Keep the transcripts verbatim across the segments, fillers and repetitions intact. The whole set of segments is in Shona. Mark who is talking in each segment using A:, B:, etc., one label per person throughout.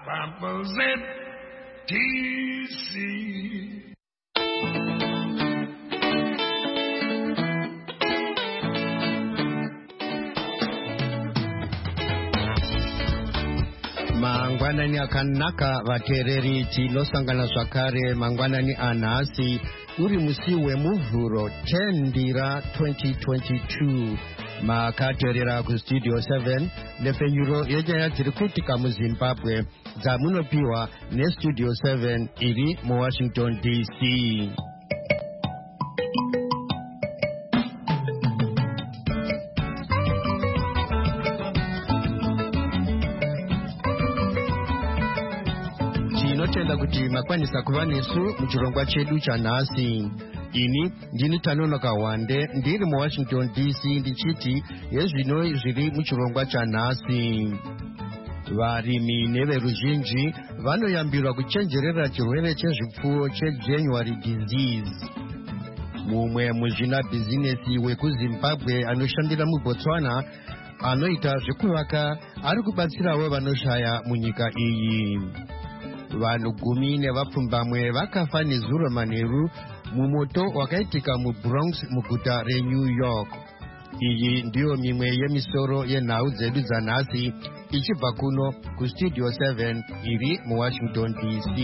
A: Papa's in D C
B: Mangwanani akanaka vatereri tinosangana zvakare mangwanani anhasi uri musi wemuvhuro ten ndira twenty twenty-two makateerera kustudio seven nefenyuro yenyaya dziri kuitika muzimbabwe dzamunopiwa nestudio seven iri muwashington D C. Tinotenda kuti makwanisa kuva nesu muchirongwa chedu chanhasi. Ini ndini Tanonoka Wande ndiri muwashington D C ndichiti yezvino zviri muchirongwa chanhasi. Varimi neveruzhinji vanoyambirwa kuchenjerera chirwere chezvipfuwo cheJanuary disease. Mumwe muzvina bhizinesi wekuzimbabwe anoshandira muBotswana anoita zvekuvaka ari kubatsirawo vanoshaya munyika iyi. Vanhu gumi nevapfumbamwe vakafa nezuro manheru mumoto wakaitika muBronx muguta reNew York. Iyi ndiyo mimwe yemisoro yenhau dzedu dzanhasi ichibva kuno kustudio seven iri muwashington D C.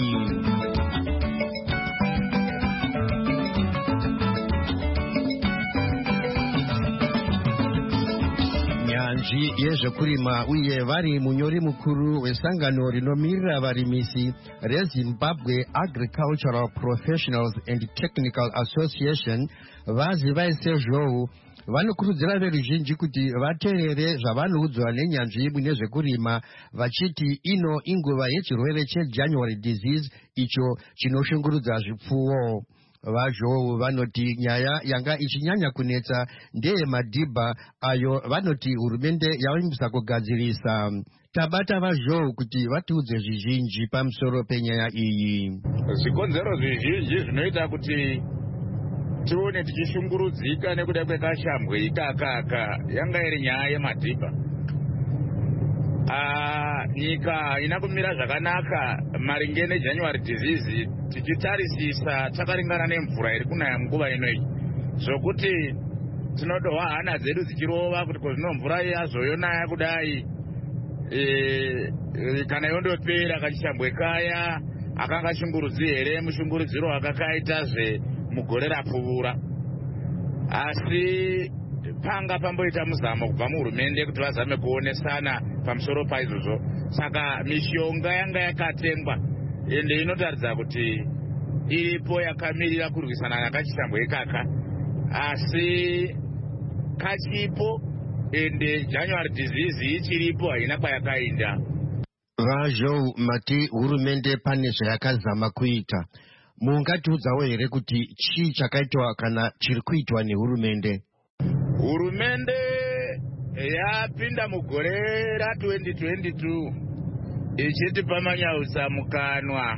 B: Nyanzvi yezvekurima uye vari munyori mukuru wesangano rinomirira varimisi reZimbabwe Agricultural Professionals and Technical Association vazi vaisezvou vanokurudzira veruzhinji kuti vateerere zvavanoudzwa nenyanzvi munezvekurima vachiti ino inguva yechirwere cheJanuary disease icho chinoshungurudza zvipfuwo. Vazhou vanoti nyaya yanga ichinyanya kunetsa ndeye madhibha ayo vanoti hurumende yavimbisa kugadzirisa. Tabata vazhou kuti vatiudze zvizhinji pamusoro penyaya iyi.
C: Zvikonzero zvizhinji zvinoita kuti tione tichishungurudzika nekuda kwekashambwe ikakaka yanga iri nyaya yemadhibha. Ah, nyika ina kumira zvakanaka maringe neJanuary disease tichitarisisa takaringana nemvura iri kunaya munguva inoyi zvokuti tinodohwa hana dzedu dzichirova kuti kozvino mvura yazoyonaya kudai e, e, kana yondopera kachishambwe kaya akanga shungurudzi here mushungurudziro wakakaitazve mugore rapfuura. Asi panga pamboita muzamo kubva muhurumende kuti vazame kuonesana pamusoro paizvozvo. Saka mishonga yanga yakatengwa ende inotaridza kuti iripo yakamirira kurwisana nakachishambwe ikaka. Asi kachipo ende January disease ichiripo haina kwayakainda.
B: Vazhou mati hurumende pane zvayakazama kuita. Mungatiudzawo here kuti chii chakaitwa kana chiri kuitwa nehurumende?
C: Hurumende yapinda mugore ra twenty twenty-two ichiti pamanyautsa mukanwa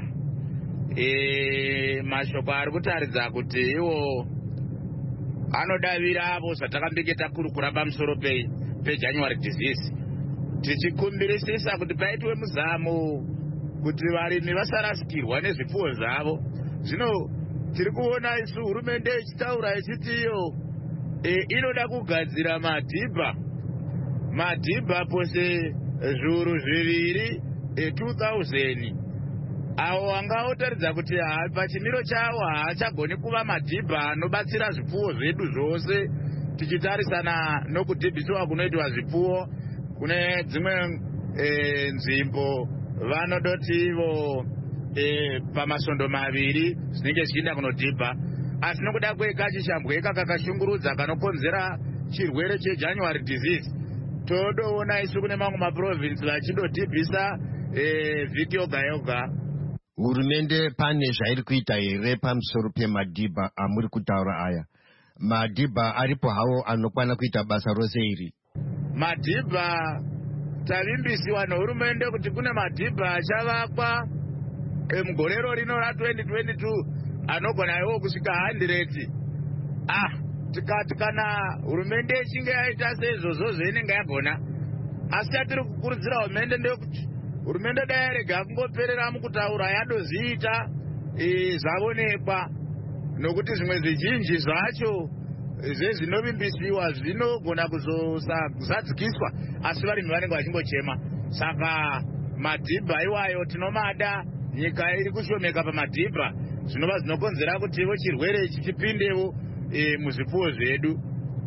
C: e, mashoko ari kutaridza kuti iwo anodavira avo zvatakambiketa kurukura pamusoro pe peJanuary disease, tichikumbirisisa kuti paitwe muzamo kuti varimi vasarasikirwa nezvipfuwo zvavo. Zvino tiri kuona isu hurumende ichitaura ichiti iyo e, inoda kugadzira madhibha madhibha pose zviuru zviviri e, two thousand awo angaotaridza kuti pachimiro chawo haachagoni kuva madhibha anobatsira zvipfuwo zvedu zvose tichitarisana nokudhibhisiwa kunoitwa zvipfuwo kune dzimwe e, nzvimbo vanodoti ivo e, pamasondo maviri zvinenge zvichiinda kunodhibha. Asi nokuda kwekachishambwe kakakashungurudza kanokonzera chirwere cheJanuary disease todoona isu kune mamwe maprovinsi vachindodhibhisa e, vhiki yoga yoga.
B: Hurumende pane zvairi kuita here pamusoro pemadhibha amuri kutaura aya? Madhibha aripo hawo anokwana kuita basa rose iri?
C: Madhibha tavimbisiwa nehurumende kuti kune madhibha achavakwa e, mugorero rino ra twenty twenty-two anogona iwo kusvika one hundred. Ah, tikati kana hurumende ichinge yaita seizvozvo zveinenge yagona. Asi chatiri kukurudzira hurumende ndeyekuti hurumende dai rega kungoperera mukutaura yadoziita e, zvavonekwa, nokuti zvimwe zvizhinji zvacho zvezvinovimbisiwa zvinogona kuzozadzikiswa asi varimi vanenge vachingochema. Saka madhibha iwayo tinomada, nyika iri kushomeka pamadhibha, zvinova zvinokonzera kutiwo chirwere ichi chipindewo e, muzvipfuwo zvedu.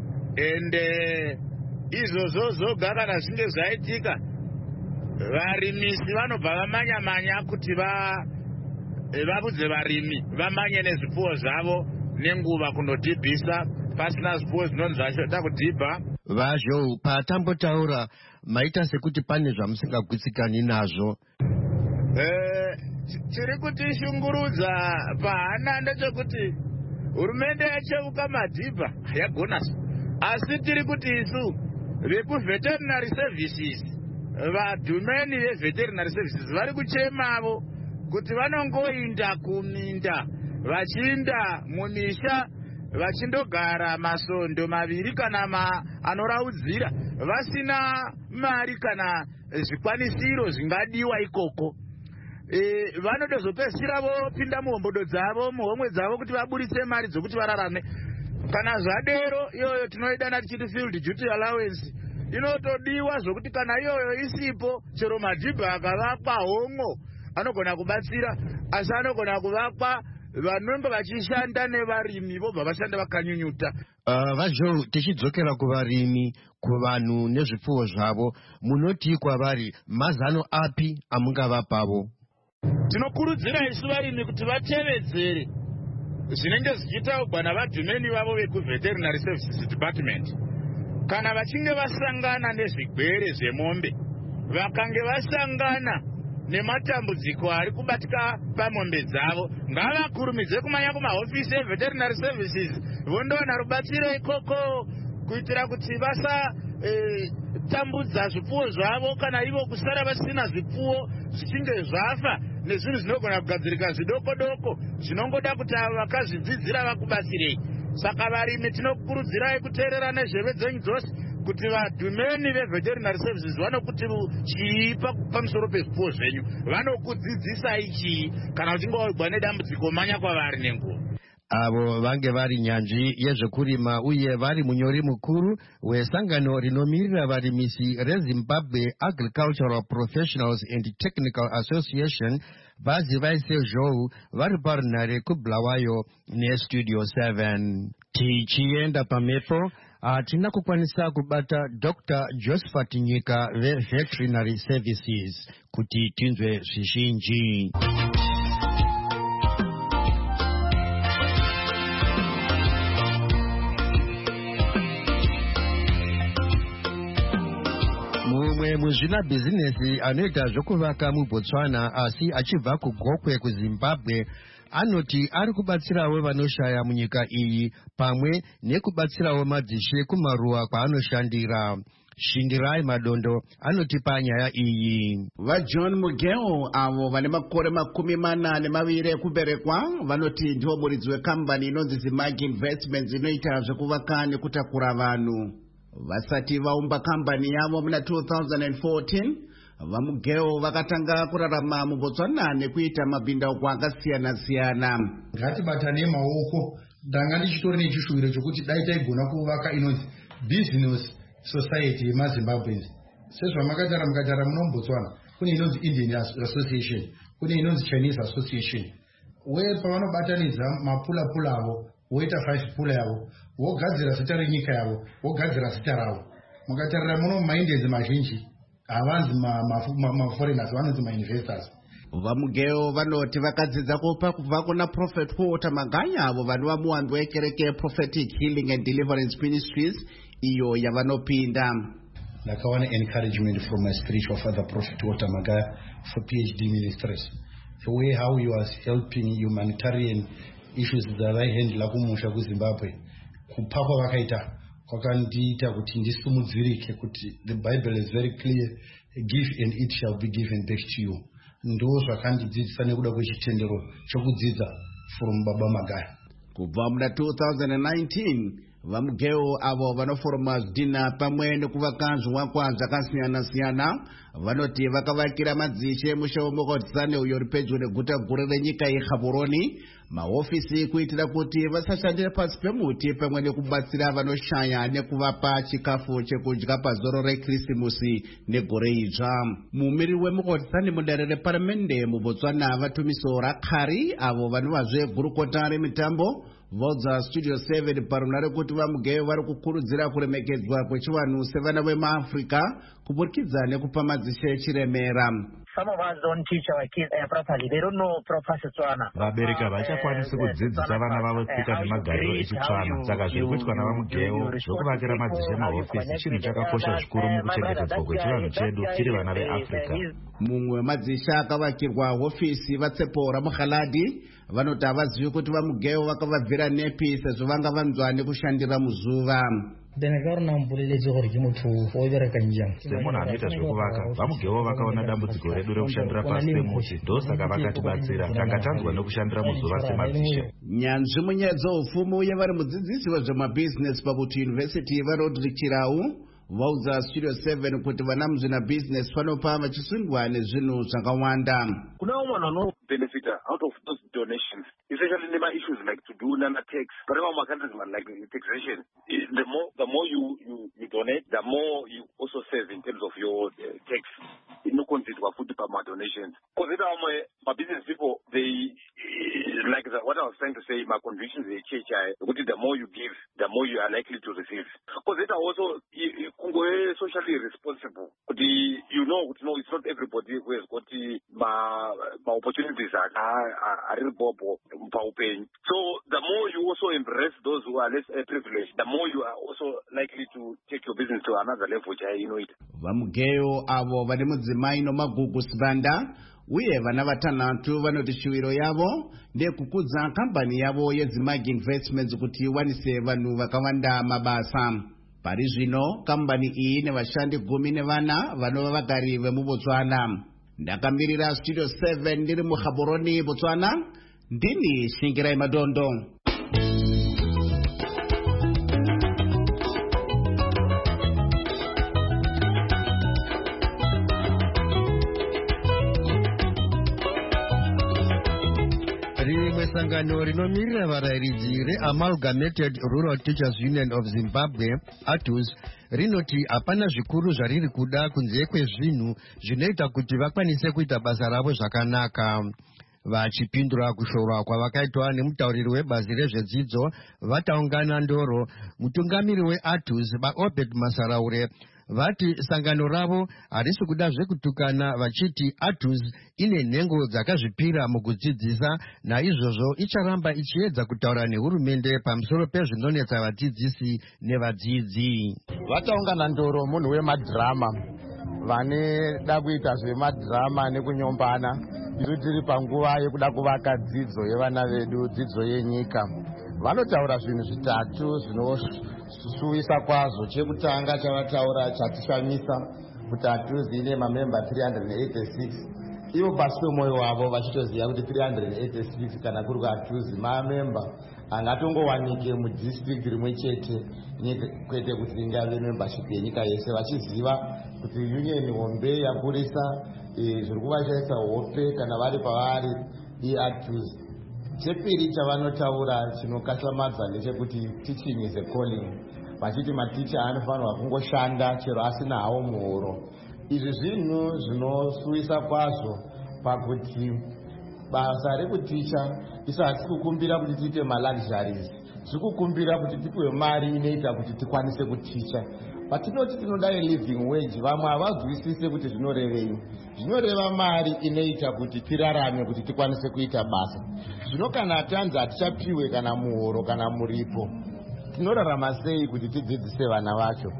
C: Ende izvozvo zvoga kana zvinge zvaitika, varimisi vanobva vamanya-manya kuti va vabudze varimi vamanye nezvipfuwo zvavo nenguva kundodhibhisa pasina zvipfuwo zvinonzi zvachoda kudhibha.
B: Vazho patambotaura maita sekuti pane zvamusingagwitsikani nazvo.
C: Eh, chiri kutishungurudza pahana ndechekuti hurumende yacheuka madhibha yagonaso, asi tiri kuti isu vekuveterinary services, vadhumeni veveterinary services vari kuchemavo kuti vanongoinda kuminda, vachiinda mumisha, vachindogara masondo maviri kana ma anoraudzira, vasina mari kana zvikwanisiro zvingadiwa ikoko. E, vanodozopedzisira vopinda muhombodo dzavo, muhomwe dzavo kuti vaburitse mari dzokuti vararame. Kana zvadero iyoyo tinoidana tichiti field duty allowance inotodiwa zvokuti kana iyoyo isipo, chero madhibha akavakwa homwo anogona kubatsira, asi anogona kuvakwa vanonge vachishanda nevarimi vobva vashanda vakanyunyuta.
B: Uh, vazho tichidzokera kuvarimi, kuvanhu nezvipfuwo zvavo, munoti kwavari mazano api amungavapavo?
C: Tinokurudzira isu varimi kuti vatevedzere zvinenge zvichitaurwa navadhumeni vavo vekuveterinary services department. Kana vachinge vasangana nezvigwere zvemombe, vakange vasangana nematambudziko ari kubatika pamombe dzavo, ngavakurumidze kumanya kumahofisi eveterinary services vondowana rubatsiro ikoko, kuitira kuti vasa e, tambudza zvipfuwo zvavo kana ivo kusara vasina zvipfuwo zvichinge zvafa nezvinhu zvinogona kugadzirika zvidoko-doko zvinongoda kuti vakazvidzidzira vakubatsirei. Saka varimi tinokurudzirai kuteerera nezveve dzenyu dzose kuti vadhumeni veveterinary services vanokuti chii pamusoro pezvipfuwo zvenyu, vanokudzidzisai chii kana uchinge waugwa nedambudziko manya kwavari nenguva.
B: Avo vange vari nyanzvi yezvekurima uye vari munyori mukuru wesangano rinomirira varimisi reZimbabwe Agricultural Professionals and Technical Association, vazi vaise zhou vari parunhare kuBulawayo neStudio seven. Tichienda pamhepo, hatina kukwanisa kubata Doctor Josephat Nyika veVeterinary Services kuti tinzwe zvizhinji. Mumwe muzvina bhizinesi anoita zvokuvaka muBotswana asi achibva kuGokwe kuZimbabwe anoti ari kubatsirawo vanoshaya munyika iyi pamwe nekubatsirawo madzishe kumaruwa kwaanoshandira. Shindirai Madondo anotipa nyaya iyi.
D: VaJohn Mugeo avo vane makore makumi mana nemaviri ekuberekwa vanoti ndiwo muridzi wekambani inonzi Zimagi Investments inoita zvekuvaka nekutakura vanhu. Vasati vaumba kambani yavo muna two thousand fourteen, VaMugeo vakatanga kurarama muBotswana nekuita mabhindauko akasiyana-siyana.
E: Ngatibatane maoko, ndanga ndichitori nechishuwiro chokuti dai taigona kuvaka inonzi Business Society yeMaZimbabweans. Sezvamakatara mukatara muno muBotswana kune inonzi Indian Association, kune inonzi Chinese Association. Uye pavanobatanidza mapula-pula avo, woita five pula yavo, wogadzira zita renyika yavo, wogadzira zita ravo. Mukatarira muno mumaindians mazhinji havanzi maforeigners, vanonzi mainvestors.
D: VaMugeo vanoti vakadzidza kupa kubva kuna Prophet Walter Maganya avo vanova muwandu wekereke Prophetic Healing and Deliverance Ministries iyo yavanopinda.
E: Ndakawana encouragement from my spiritual father Prophet Walter Magaya for PhD ministries. The way how he was helping humanitarian issues that I handle kumusha kuZimbabwe, kupakwa vakaita kwakandiita kuti ndisumudzirike kuti the Bible is very clear, give and it shall be given back to you. Ndo zvakandidzidzisa nekuda kwechitendero chokudzidza from Baba Magaya.
D: Kubva muna two thousand nineteen, vamugeo avo vanoforoma zvidhina pamwe nekuvakanzwa kwazvakasiyana-siyana vanoti vakavakira madzishe musha wemukodzane uyo uri pedyo neguta guru renyika yeGaborone mahofisi kuitira kuti vasashandira pasi pemuti pamwe nekubatsira vanoshaya nekuvapa chikafu chekudya pazoro rekirisimusi negore idzva. Muumiri wemukodzane mudare reparamende muBotswana vatumiso rakari avo vanovazve gurukota remitambo vaudza studio seven parunare kuti vamugeo vari kukurudzira kuremekedzwa kwechivanhu sevana vemuAfrica kuburikidza nekupa madzishe chiremera.
F: Some of us don't teach our kids uh, properly. They don't know proper Setswana.
G: Vabereki havachakwanisi kudzidzisa vana vavo tsika nemagariro echiTswana. Saka zviri kuitwa navamugeo zvokuvakira madzishe mahofisi chinhu chakakosha zvikuru mukuchengetedzwa kwechivanhu chedu tiri vana veAfrica.
D: Mumwe wemadzishe akavakirwa hofisi vatsepo raMukhaladi vanoti havazivi kuti vamugeo vakavabvira nepi sezvo vanga vanzwa nekushandira muzuva.
G: semunhu anoita zvekuvaka vamugeo vakaona dambudziko redu rekushandira pasi pemuti ndosaka vakatibatsira tanga tanzwa nekushandira muzuva semadzishe.
D: Nyanzvi munyaya dzeupfumi uye vari mudzidzisi wezvemabhizinesi paButu University vaRodrick Chirau vaudza studio seven kuti vana muzvinabhizinesi vanopa vachisundwa nezvinhu zvakawanda.
H: Kuna umwe vanhu benefita out of those donations, especially nema issues like to do nana tax. But in countries like taxation, the more the more you you, you donate, the more you also save in terms of your uh, tax. No consider food per donations. Because it are my business people, they like the, what I was trying to say. My convictions they change. The more you give, the more you are likely to receive. Because it are also socially responsible. The you know, it's not it's not everybody who has got the my, my opportunities are are are bobo paying. So the more you also embrace those who are less privileged, the more you are also likely to take your business to another level. You know it.
D: Vamugeo avo vane mudzimai nomagugu sibanda uye vana vatanhatu vanoti shuwiro yavo ndekukudza kambani yavo yeZimag Investments kuti iwanise vanhu vakawanda mabasa. Pari zvino kambani iyi nevashandi gumi nevana vanova vagari vemuBotswana. Ndakamirira studio seven ndiri muGaborone Botswana, ndini Shingirai Madondo.
B: Sangano rinomirira varairidzi reAmalgamated Rural Teachers Union of Zimbabwe A T U S rinoti hapana zvikuru zvariri kuda kunze kwezvinhu zvinoita kuti vakwanise kuita basa ravo zvakanaka. Vachipindura kushorwa kwavakaitwa nemutauriri webazi rezvedzidzo vataungana ndoro, mutungamiri weA T U S vaObed Masaraure vati sangano ravo harisi kuda zvekutukana vachiti A T U S ine nhengo dzakazvipira mukudzidzisa, naizvozvo icharamba ichiedza kutaura nehurumende pamusoro pezvinonetsa vadzidzisi nevadzidzi.
I: Vataungana ndoro munhu wemadhirama vane da kuita zvemadhirama nekunyombana. Isu tiri panguva yekuda kuvaka dzidzo yevana vedu, dzidzo yenyika. Vanotaura zvinhu zvitatu zvinosuwisa kwazvo. Chekutanga chavataura chatishamisa kuti A T U S ine mamemba three hundred eighty-six. Ivo pasi pemwoyo wavo vachitoziva kuti three hundred eighty-six kana kuri kuA T U S mamemba angatongowanike mudistrict rimwe chete kwete kuti ringave membership yenyika yese, vachiziva kuti union hombe yakurisa zviri kuvashaisa hope kana vari pavari iA T U S. Chepiri chavanotaura chinokashamadza ndechekuti teaching is a calling. Vachiti maticha anofanirwa kungoshanda chero asina hawo muhoro. Izvi zvinhu zvinosuwisa kwazvo pakuti basa rekuticha isu hatisi kukumbira kuti tiite maluxuries, tiri kukumbira kuti tipiwe mari inoita kuti tikwanise kuticha. Patinoti tinoda living wage, vamwe havazwisise kuti zvinorevei. Zvinoreva mari inoita kuti tirarame, kuti tikwanise kuita basa. Zvino kana tanzi hatichapiwe kana muhoro kana muripo, tinorarama sei kuti tidzidzise vana vacho?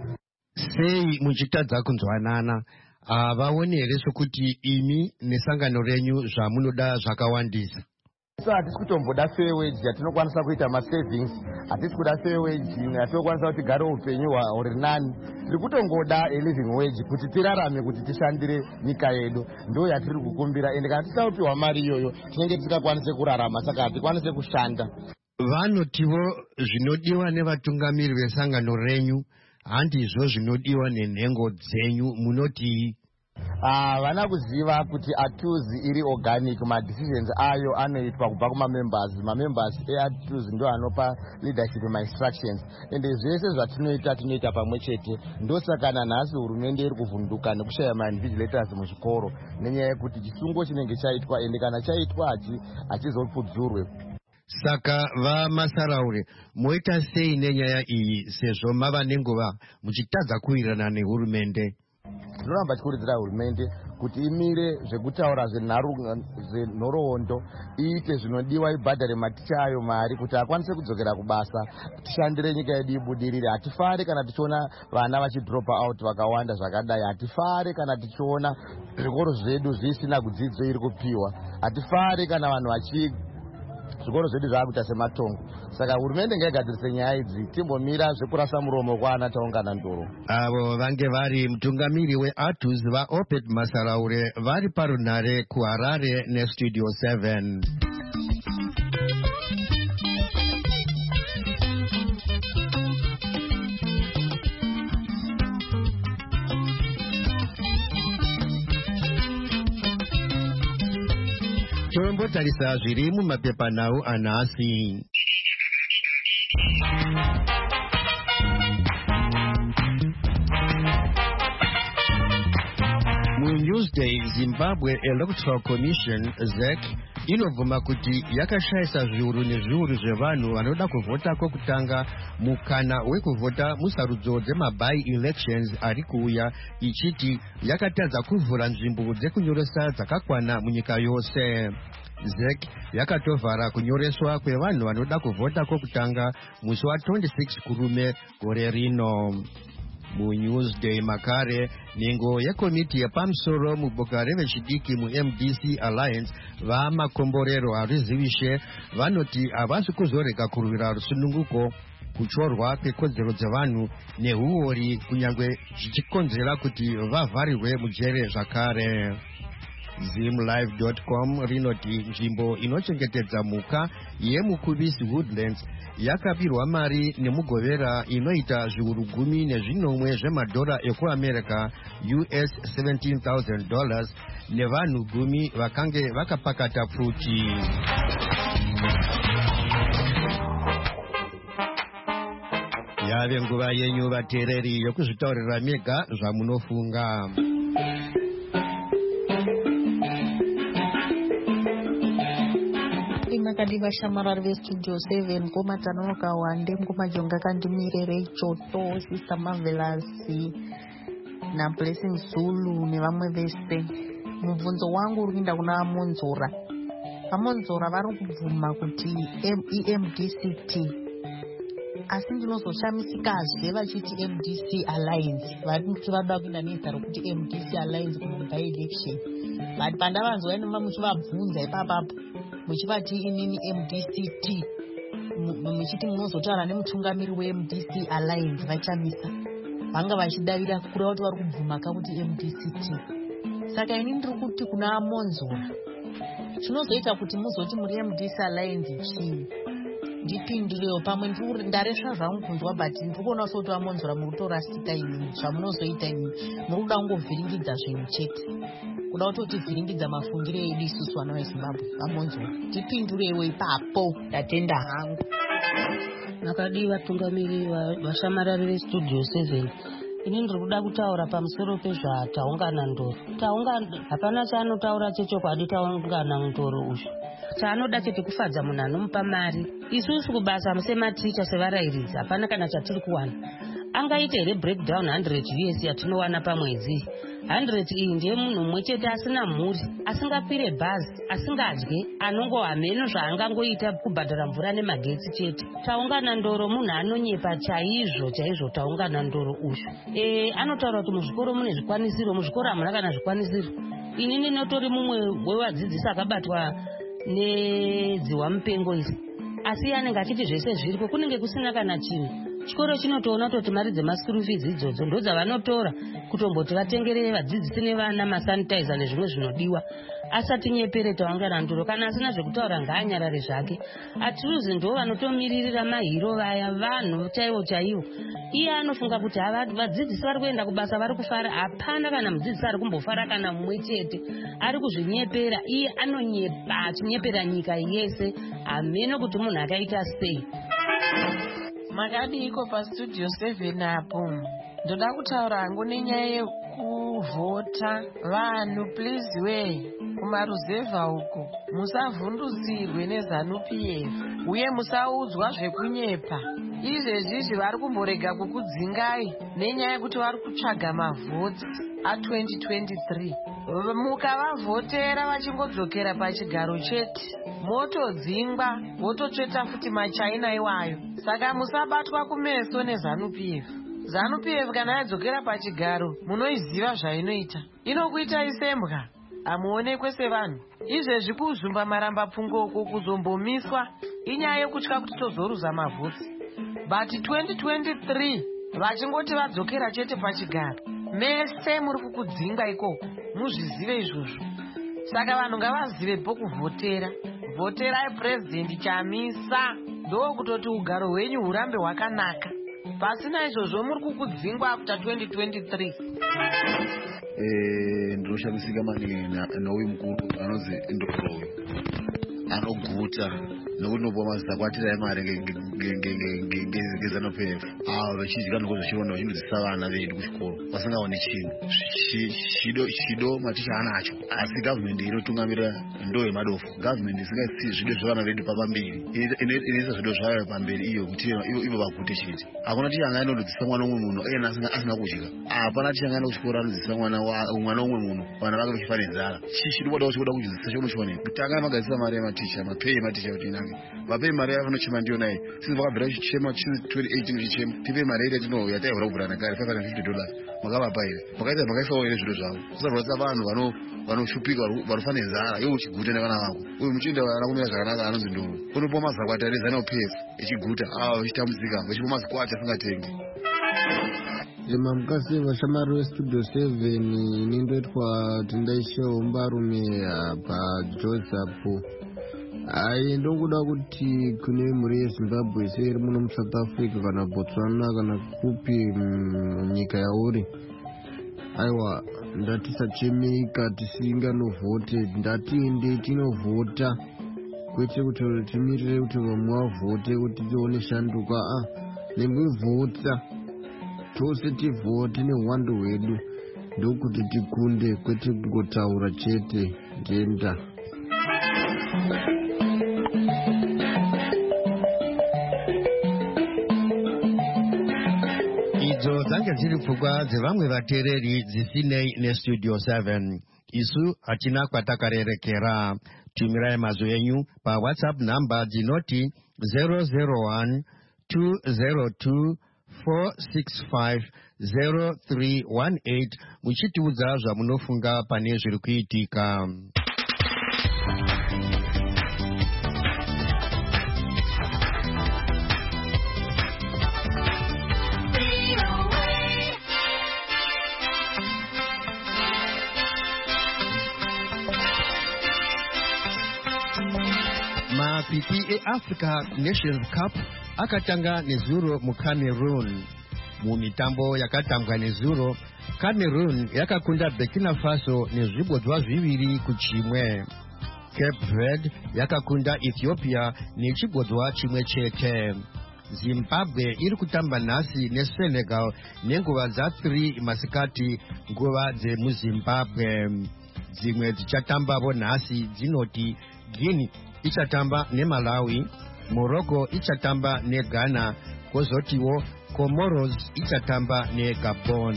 B: Sei muchitadza kunzwanana? Vaone here sokuti imi nesangano renyu zvamunoda zvakawandisa?
I: So hatisi kutomboda fair wage yatinokwanisa kuita masavings, hatisi kuda fair wage yatinokwanisa kuti tigare upenyu huri nani. Tiri kutongoda a living wage kuti tirarame, kuti tishandire nyika yedu. Ndo yatiri kukumbira, ende kana tisaupiwa mari iyoyo tinenge tisingakwanise kurarama, saka hatikwanise kushanda.
B: vanotivo zvinodiwa nevatungamiri vesangano renyu handizvo zvinodiwa nenhengo dzenyu, munoti?
I: Havana uh, kuziva kuti atuzi iri organic, madecisions ayo anoitwa kubva kumamembers. Mamembers eatuzi ndo anopa leadership ma-instructions, ende zvese zvatinoita tinoita pamwe chete. Ndosaka nanhasi hurumende iri kuvhunduka nekushaya ma-invigilators muzvikoro nenyaya yekuti chisungo chinenge chaitwa, ende kana chaitwa hachizopudzurwe.
B: Saka vamasaraure moita sei nenyaya iyi sezvo mava nenguva muchitadza kuwirirana nehurumende?
I: Tinoramba tichikurudzira hurumende kuti imire zvekutaura zvenhoroondo, iite zvinodiwa, ibhadhare maticha ayo mari kuti akwanise kudzokera kubasa, tishandire nyika yedu ibudirire. Hatifari kana tichiona vana vachidropa out vakawanda zvakadai. Hatifari kana tichiona zvikoro zvedu zvisina kudzidzo iri kupiwa. Hatifari kana vanhu vachi zvikoro zvedu zvaakuita sematongo. Saka hurumende ngaigadzirise nyaya idzi, timbomira zvekurasa muromo kwaana taungana ndoro.
B: Avo vange vari mutungamiri weATUZ vaOpet Masaraure vari parunhare kuHarare neStudio seven. Tombotarisa zviri mumapepanhau anhasi. MuNewsday, Zimbabwe Electoral Commission Z E C inobvuma kuti yakashayisa zviuru nezviuru zvevanhu vanoda kuvhota kwekutanga mukana wekuvhota musarudzo dzemabai elections ari kuuya, ichiti yakatadza kuvhura nzvimbo dzekunyoresa dzakakwana munyika yose. Z E C yakatovhara kunyoreswa kwevanhu vanoda kuvhota kwekutanga musi wa twenty-six kurume gore rino. MuNewsday makare, nhengo yekomiti yepamusoro muboka revechidiki muM D C Alliance vamakomborero harizivishe vanoti havasi kuzorega kurwira rusununguko, kuchorwa kwekodzero dzevanhu nehuori, kunyange zvichikonzera kuti vavharirwe mujere zvakare. Zim Live dot com rinoti nzvimbo inochengetedza mhuka yemuKubisi Woodlands yakabirwa mari nemugovera inoita zviuru gumi nezvinomwe zvemadhora ekuAmerica U S seventeen thousand dollars nevanhu gumi vakange vakapakata pfuti. Yave nguva yenyu vateereri yokuzvitaurira mega zvamunofunga.
J: Makadi vashamarari veStudio seven ngoma dzanonoka wande, ngoma jonga kandimirere choto, Sister Marvelous na Blessing Zulu nevamwe vese. Mubvunzo wangu uri kuenda kuna Amonzora. Amonzora vari kubvuma kuti E M D C T, asi ndinozoshamisikezve vachiti M D C Alliance, vari kuti vada kuenda nezita rokuti M D C Alliance kunoita election. But pandavanzwa inoma muchivabvunza ipapapo muchivati inini M D C T, muchiti munozotaura nemutungamiri weM D C Alliance, vachamisa vanga vachidavira kukura kuti vari kubvuma kakuti M D C T. Saka ini ndiri kuti kuna Amonzora, zvinozoita kuti muzoti muri M D C Alliance chii? Ndipindurewo pamwe ndaresva zvangu kunzwa, but ndiri kuona soti Amonzora muri kutorasika ini zvamunozoita ini, muri kuda kungovhiringidza zvinhu chete, kuda kutoti vhiringidza mafungiro edu isusu vana veZimbabwe. Amonzora, ndipindurewo ipapo, ndatenda hangu.
K: Nakadi vatungamiri vashamarari veStudio seven, ini ndiri kuda kutaura pamusoro pezvataungana ndoro. Taungana hapana chaanotaura chechokwadi, taungana ndoro uzvo chaanoda chete kufadza munhu anomupa mari. Isusu kubasa sematicha sevarairidzi hapana kana chatiri kuwana. Angaite here breakdown one hundred U S yatinowana pamwedzi. one hundred iyi ndiye munhu mumwe chete asina mhuri, asingakwire bhazi, asingadye, anongohameno zvaangangoita kubhadhara mvura nemagetsi chete. Taungana ndoro munhu anonyepa chaizvo chaizvo. Taungana ndoro uzvo e, anotaura kuti muzvikoro mune zvikwanisiro, muzvikoro hamuna kana zvikwanisiro. Inini notori mumwe wevadzidzisi akabatwa nedziwa mupengo isi, asi anenge achiti zvese zviripo kunenge kusina kana chinhu. Chikoro chinotoona toti mari dzemaskuru fees idzodzo ndo dzavanotora kutomboti vatengerere vadzidzisi nevana masanitizer nezvimwe zvinodiwa. asati nyepere taungana nduro. Kana asina zvekutaura ngaanyarare zvake. Atiruzi ndo vanotomiririra mahiro vaya vanhu chaivo chaivo. Iye anofunga kuti vadzidzisi vari kuenda kubasa vari kufara. Hapana kana mudzidzisi ari kumbofara kana mumwe chete. Ari kuzvinyepera. Iye anonyepa achinyepera nyika yese. Ameno kuti munhu akaita sei.
L: Makadiko pastudio seven apo. Ndoda kutaura hangu nenyaya yekuvhota. Vanhu please we kumaruzevha uko musavhundusirwe nezanu P F uye musaudzwa zvekunyepa. Izvezvizvi vari kumborega kukudzingai nenyaya yekuti vari kutsvaga mavhoti a twenty twenty-three. Mukavavhotera vachingodzokera pachigaro chete motodzingwa vototsveta futi machaina iwayo. Saka musabatwa kumeso nezanu P F. Zanu P F kana yadzokera pachigaro munoiziva zvainoita. Inokuitai sembwa hamuonekwe sevanhu. Izvezvi kuzvumba maramba pfungo uko kuzombomiswa inyaya yekutya kuti tozoruza mavhoti. But twenty twenty-three vachingoti vadzokera chete pachigaro mese muri kukudzingwa ikoko muzvizive izvozvo. Saka vanhu ngavazive pokuvhotera. Vhoterai president chamisa ndokutoti ugaro hwenyu hurambe hwakanaka. Pasina izvozvo muri kukudzingwa after twenty twenty-three.
M: Eh, ndinoshamisika maningi nouyu mukuru anozi Ndorowi anoguta nokuti nopuwa mazita kwatira emari ngezanu P F. Avo vachidya noko zvachironda vachinodzisa vana vedu kuchikoro vasingaoni chinhu. Chido maticha anacho asi gavhmendi inotungamirira ndo yemadofu. Gavhmendi isingaisi zvido zvevana vedu papamberi inoisa zvido zvayo pamberi iyo kuti ivo vagute chete. Hakuna ticha anga inodzisa mwana umwe munhu iyena asina kudya. Hapana ticha anga enda kuchikoro anodzisa mwana umwe munhu vana vake vachifa nenzara. Chichido wada uchida kuchidzisa chomuchioneka kuti anga magadzisa mari yematicha mapei ematicha kuti inake vapei mari yavanochema ndiyo naye. Sisi vakabvira chichema twenty eighteen chichema tipei mari yedu yatino yataivhura kubvurana kare five hundred fifty dollars makavapa here makaita makaisawo here zviro zvavo. Kusarwadzisa vanhu vanoshupika varufa nenzara iwo uchiguta nevana vako. Uyu muchienda anakumira zvakanaka anonzi Ndoro unopuwa mazakwati arezana P F echiguta ava vachitambudzika vachipuwa mazikwati asingatengi.
B: Mamukasi vashamari vestudio seven inindoitwa tindaishewo mbarume paJozapo. Hai ndokuda kuti kune mhuri yeZimbabwe seiri muno muSouth Africa kana Botswana kana kupi nyika yauri. Aiwa ndatisachemeka tisinganovhote ndatiende tinovhota kwete kuti timirire kuti vamwe vavhote kuti tione shanduka. Ah, nemuvhota tose tivhote neuwandu hwedu ndokuti tikunde kwete kungotaura chete ndenda. Idzo dzange dziri pfungwa dzevamwe vateereri dzisinei nestudio seven. Isu hatina kwatakarerekera. Tumirai mazwi enyu pa WhatsApp namba dzinoti zero zero one two zero two four six five zero three one eight muchitiudza zvamunofunga pane zviri kuitika. Mapipi eAfrica Nations Cup akatanga nezuro muCameroon. Mumitambo yakatambwa nezuro, Cameroon yakakunda Burkina Faso nezvibodzwa zviviri kuchimwe. Cape Verde yakakunda Ethiopia nechibodzwa chimwe chete. Zimbabwe iri kutamba nhasi neSenegal nenguva dza three masikati nguva dzemuZimbabwe. Dzimwe dzichatambavo nhasi dzinoti Guinea ichatamba neMalawi, Morocco ichatamba neGhana, kozotiwo Comoros ichatamba neGabon.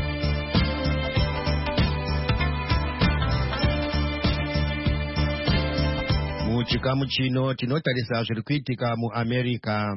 B: Muchikamu chino tinotarisa zviri kuitika muAmerica.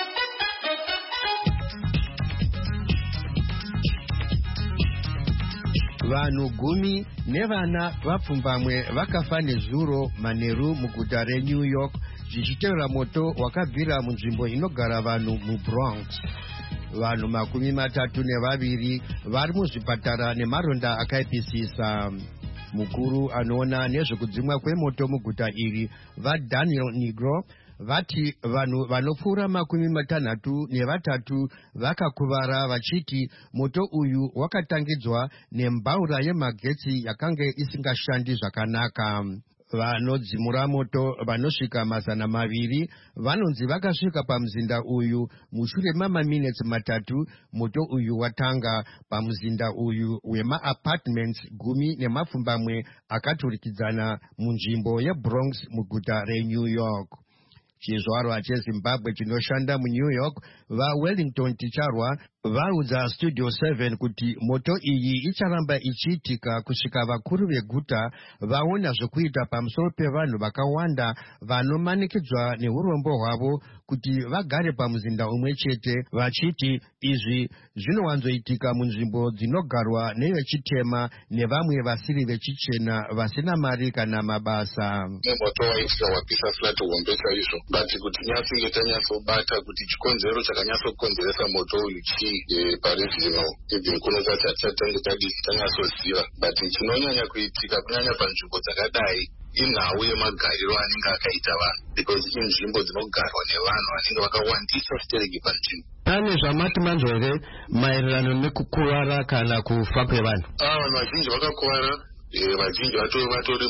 B: Vanhu gumi nevana vapfumbamwe vakafa nezuro manheru muguta reNew York zvichitevera moto wakabvira munzvimbo inogara vanhu muBronx. Vanhu makumi matatu nevaviri vari muzvipatara nemaronda akaipisisa. mukuru anoona nezvekudzimwa kwemoto muguta iri vaDaniel Negro vati vanhu vanopfuura makumi matanhatu nevatatu vakakuvara vachiti moto uyu wakatangidzwa nembaura yemagetsi yakanga isingashandi zvakanaka. Vanodzimura moto vanosvika mazana maviri vanonzi vakasvika pamuzinda uyu mushure mamaminitsi matatu moto uyu watanga pamuzinda uyu wema-apartments gumi nemapfumbamwe akaturikidzana munzvimbo yeBronx muguta reNew York. Chizvarwa cheZimbabwe chinoshanda muNew York vaWellington Ticharwa vaudza Studio seven kuti moto iyi icharamba ichiitika kusvika vakuru veguta vaona zvekuita pamusoro pevanhu vakawanda vanomanikidzwa neurombo hwavo kuti vagare pamuzinda umwe chete, vachiti izvi zvinowanzoitika munzvimbo dzinogarwa nevechitema nevamwe vasiri vechichena vasina mari kana mabasa.
N: Moto waitika wapisa flat hombe chaizvo, but kuti nyatsinge tanyatsobata kuti chikonzero chakanyatsokonzeresa moto uyu chii e, pari zvino even kunozati hatisatange tanyatsoziva, but chinonyanya kuitika kunyanya panzvimbo dzakadai inhau yemagariro anenge akaita vanhu, because inzvimbo dzinogarwa nevanhu vanenge vakawandisa stereki panzvimbo.
B: Pane zvamati manzwere maererano nekukuvara kana kufa kwevanhu?
N: Ah, vanhu vazhinji vakakuvara, e, vazhinji vatori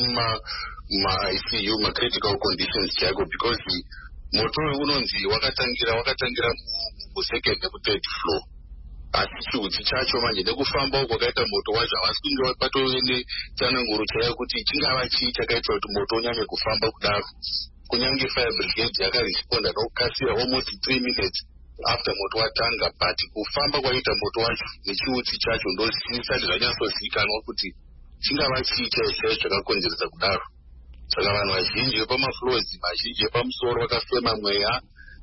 N: muma-I C U, ma-critical conditions chaiko, because moto unonzi wakatangira wakatangira musecond nekuthird floor. Asi chiutsi chacho manje nekufamba uko kwakaita moto wacho havasi kunge patove netsananguro chaiyo kuti chingava chii chakaita kuti moto unyanye kufamba kudaro. Kunyange fire brigade yakaresponda nokukasira almost three minutes after moto watanga, but kufamba kwaita moto wacho nechiutsi chacho ndozvisati zvanyatsozivikanwa kuti chingava chii chaiyo chakakonzeresa kudaro. Saka vanhu vazhinji vepamafloors mazhinji epamusoro vakafema mweya,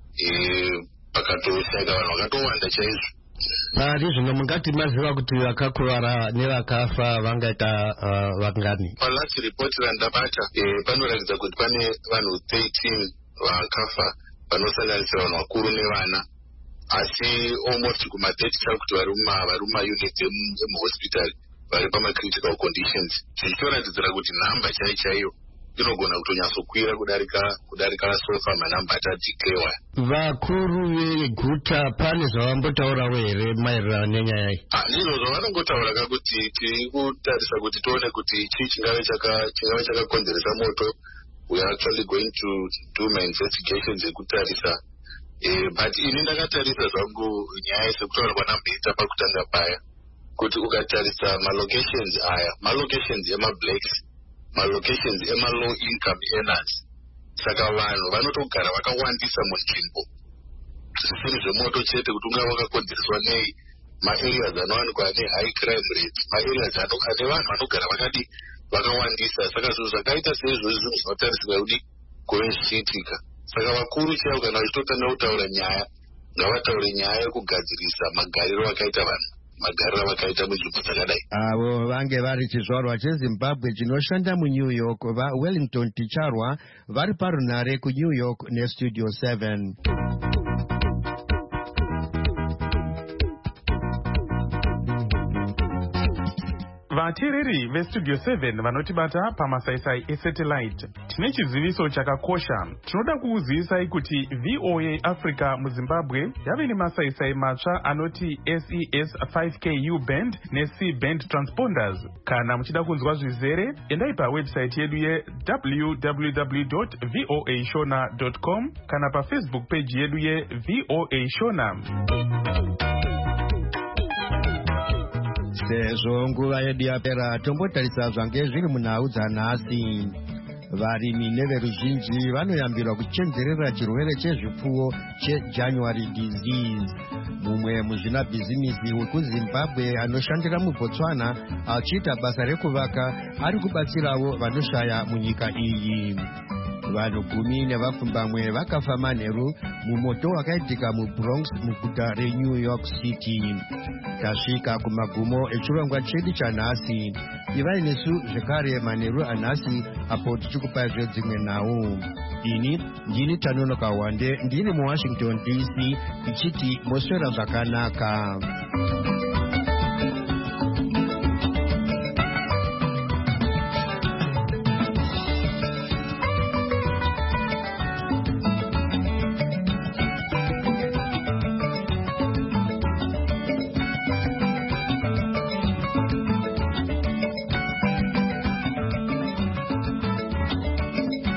N: pakatoshaika vanhu vakatowanda chaizvo.
B: Pari zvino mungati maziva kuti vakakuvara nevakafa vangaita vangani?
N: Palast report randabata panoratidza kuti pane vanhu thirteen vakafa vanosanganisira vanhu vakuru nevana, asi almost kuma-thirty chakuti vari mumaunit emuhospital vari pama-critical conditions, zvichitoratidzira kuti nhamba chai chaiyo inogona kutonyatsokwira kudarika kudarika sofa manhamba atadhiklewa.
B: Vakuru veguta pane zvavambotaurawo here maererano nenyaya iyi?
N: Ndizvo zvavanongotaura kakuti tiri kutarisa kuti tione kuti chii chingave chakakonzeresa moto. We are actually going to do my investigations ekutarisa, but ini ndakatarisa zvangu nyaya sekutaura kwanamboita pakutanga paya kuti ukatarisa malocations aya malocations ema-blacks, malocations ema-low income earners, saka vanhu vanotogara vakawandisa munzvimbo. Zvisiri zvemoto chete kuti ungava wakakonzereswa nei, ma-areas anowanikwa ane high crime rates, ma-areas ane vanhu vanogara vakadi vakawandisa. Saka zvinhu zvakaita seizvozvi zvinhu zvinotarisirwa kuti kuve zvichiitika. Saka vakuru chaivo kana vachitotanga kutaura nyaya ngavataure nyaya yekugadzirisa magariro akaita vanhu, magariro vakaita munzvimbo dzakadai.
B: Avo vange vari chizvarwa cheZimbabwe chinoshanda muNew York vaWellington Ticharwa vari parunhare kuNew York neStudio seven.
O: Vateereri veStudio seven vanotibata pamasaisai esatellite, tine chiziviso chakakosha. Tinoda kukuzivisai kuti V O A Africa muZimbabwe yave nemasaisai matsva anoti S E S five K U band neC band transponders. Kana muchida kunzwa zvizere, endai pawebsite yedu ye w w w dot voa shona dot com kana paFacebook page yedu ye V O A Shona.
B: Sezvo nguva yedu yapera, tombotarisa zvange zviri munhau dzanhasi. Varimi neveruzhinji vanoyambirwa kuchenjerera chirwere chezvipfuwo cheJanuary disease. Mumwe muzvina bhizinisi wekuZimbabwe anoshandira muBotswana achiita basa rekuvaka ari kubatsirawo vanoshaya munyika iyi. Vanhu gumi nevapfumbamwe vakafa manheru mumoto wakaitika muBronx muguta reNew York City. Tasvika kumagumo echirongwa chedu chanhasi. Ivai nesu zvekare manheru anhasi apo tichikupai dzimwe nhau. Ini ndini Tanonoka Wande ndiri muWashington D C ichiti moswera zvakanaka.